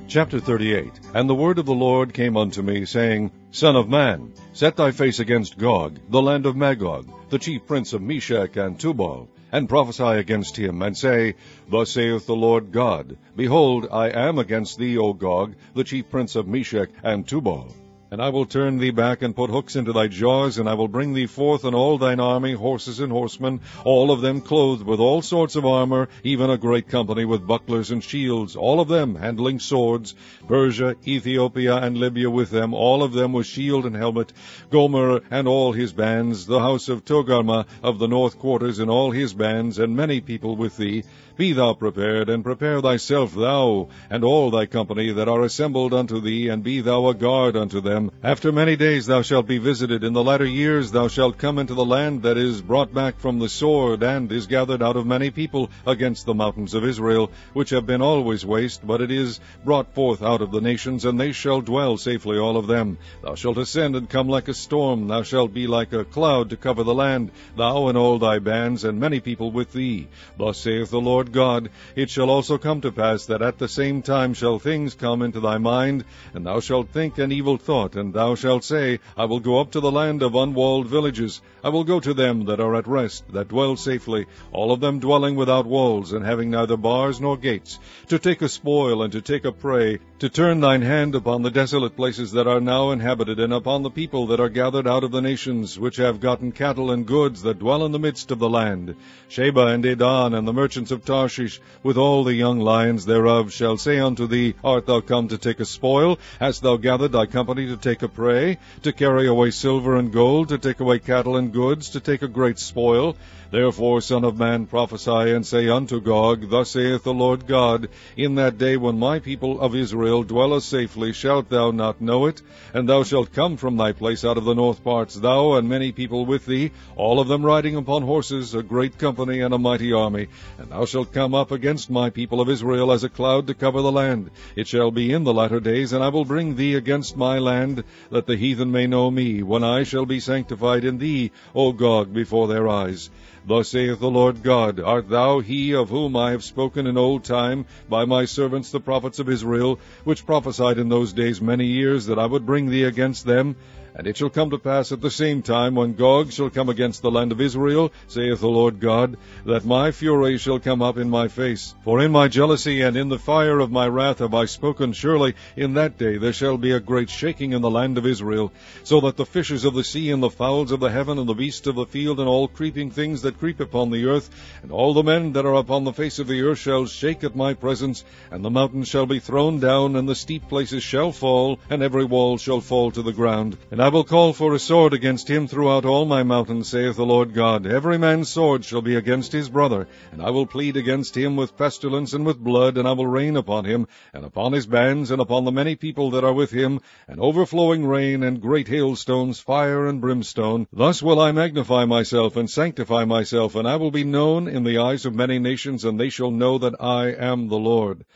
Chapter 38. And the word of the Lord came unto me, saying, Son of man, set thy face against Gog, the land of Magog, the chief prince of Meshech and Tubal, and prophesy against him, and say, Thus saith the Lord God, Behold, I am against thee, O Gog, the chief prince of Meshech and Tubal. And I will turn thee back, and put hooks into thy jaws, and I will bring thee forth, and all thine army, horses and horsemen, all of them clothed with all sorts of armor, even a great company with bucklers and shields, all of them handling swords, Persia, Ethiopia, and Libya with them, all of them with shield and helmet, Gomer and all his bands, the house of Togarmah of the north quarters and all his bands, and many people with thee. Be thou prepared, and prepare thyself, thou, and all thy company that are assembled unto thee, and be thou a guard unto them. After many days thou shalt be visited. In the latter years thou shalt come into the land that is brought back from the sword, and is gathered out of many people against the mountains of Israel, which have been always waste, but it is brought forth out of the nations, and they shall dwell safely, all of them. Thou shalt ascend and come like a storm, thou shalt be like a cloud to cover the land, thou and all thy bands, and many people with thee. Thus saith the Lord God, It shall also come to pass that at the same time shall things come into thy mind, and thou shalt think an evil thought, and thou shalt say, I will go up to the land of unwalled villages. I will go to them that are at rest, that dwell safely, all of them dwelling without walls, and having neither bars nor gates, to take a spoil and to take a prey, to turn thine hand upon the desolate places that are now inhabited, and upon the people that are gathered out of the nations, which have gotten cattle and goods, that dwell in the midst of the land. Sheba and Dedan and the merchants of Tarshish, with all the young lions thereof, shall say unto thee, Art thou come to take a spoil? Hast thou gathered thy company to take a prey, to carry away silver and gold, to take away cattle and goods, to take a great spoil? Therefore, Son of man, prophesy, and say unto Gog, Thus saith the Lord God, In that day when my people of Israel dwelleth safely, shalt thou not know it? And thou shalt come from thy place out of the north parts, thou and many people with thee, all of them riding upon horses, a great company and a mighty army. And thou shalt come up against my people of Israel as a cloud to cover the land. It shall be in the latter days, and I will bring thee against my land, that the heathen may know me, when I shall be sanctified in thee, O Gog, before their eyes. Thus saith the Lord God, Art thou he of whom I have spoken in old time by my servants the prophets of Israel, which prophesied in those days many years that I would bring thee against them? And it shall come to pass at the same time, when Gog shall come against the land of Israel, saith the Lord God, that my fury shall come up in my face. For in my jealousy and in the fire of my wrath have I spoken. Surely in that day there shall be a great shaking in the land of Israel, so that the fishes of the sea and the fowls of the heaven and the beasts of the field and all creeping things that creep upon the earth, and all the men that are upon the face of the earth shall shake at my presence, and the mountains shall be thrown down, and the steep places shall fall, and every wall shall fall to the ground. And I will call for a sword against him throughout all my mountains, saith the Lord God. Every man's sword shall be against his brother, and I will plead against him with pestilence and with blood, and I will rain upon him, and upon his bands, and upon the many people that are with him, an overflowing rain, and great hailstones, fire and brimstone. Thus will I magnify myself, and sanctify myself, and I will be known in the eyes of many nations, and they shall know that I am the Lord.